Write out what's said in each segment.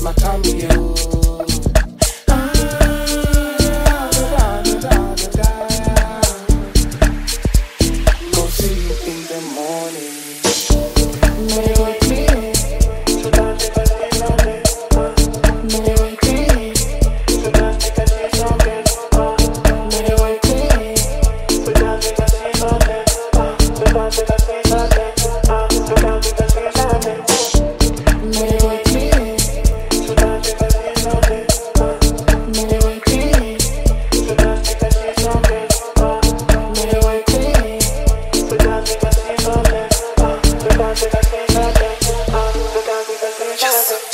my cambio. Go see you in the morning. Me wake me, so dance like a Sunday. Me wake me, so dance like a Sunday. Me wake me, so dance like a Sunday. So dance like a Sunday. So dance like a Sunday. Me wake me, so dance like a Sunday. Me wake me, so dance like a Sunday. Me wake me, so dance like a Sunday. So dance like a Sunday. So dance like a Sunday.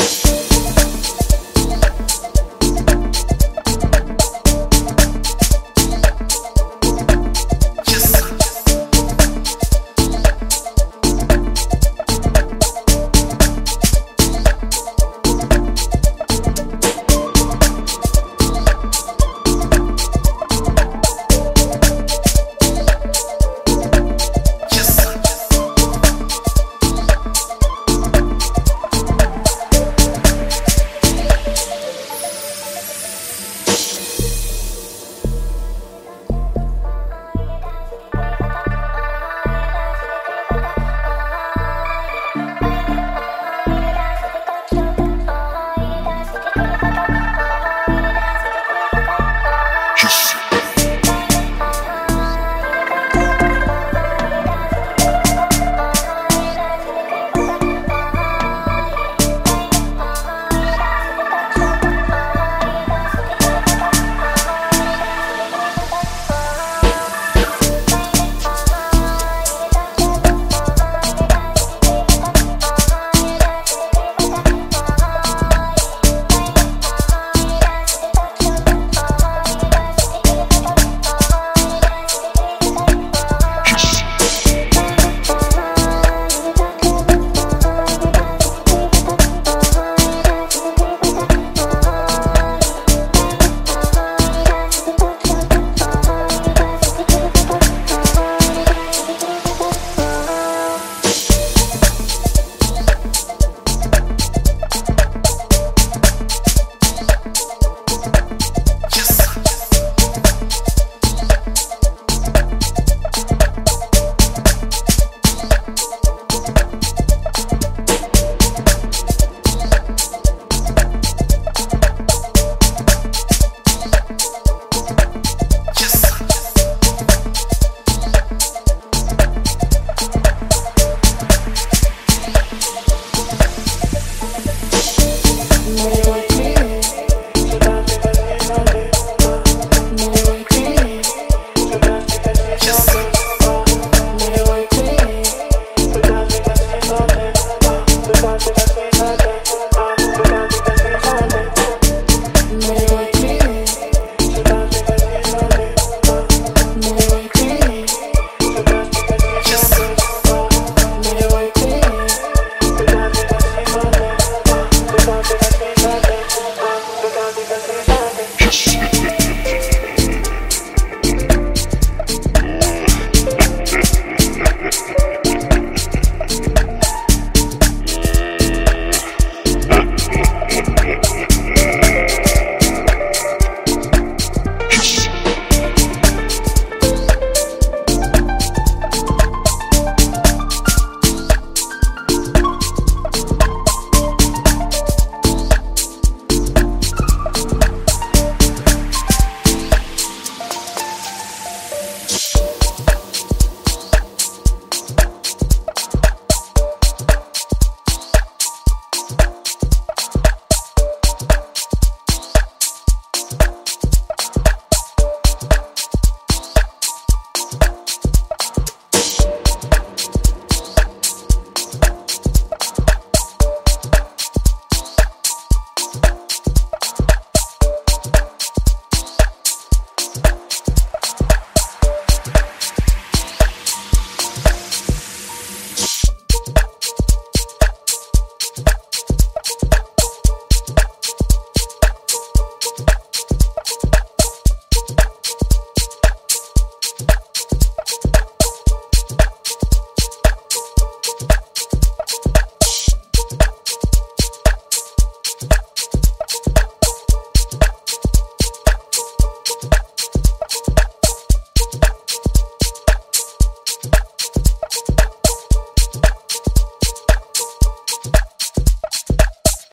Me